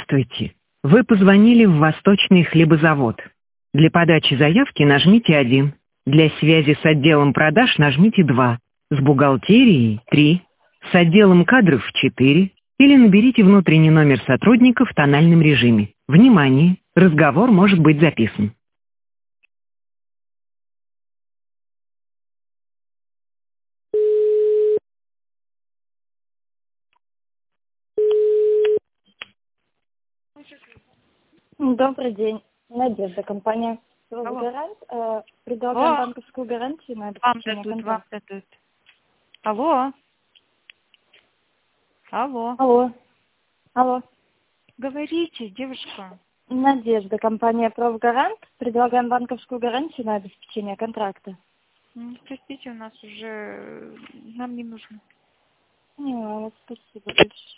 Здравствуйте. Вы позвонили в Восточный хлебозавод. Для подачи заявки нажмите 1. Для связи с отделом продаж нажмите 2. С бухгалтерией 3. С отделом кадров 4. Или наберите внутренний номер сотрудника в тональном режиме. Внимание! Разговор может быть записан. Добрый день. Надежда, компания «Гарант». Предлагаем банковскую гарантию на обеспечение контракта. Алло. Алло. Алло. Алло. Говорите, девушка. Надежда, компания «Профгарант». Предлагаем банковскую гарантию на обеспечение контракта. Простите, у нас уже... Нам не нужно. Спасибо большое.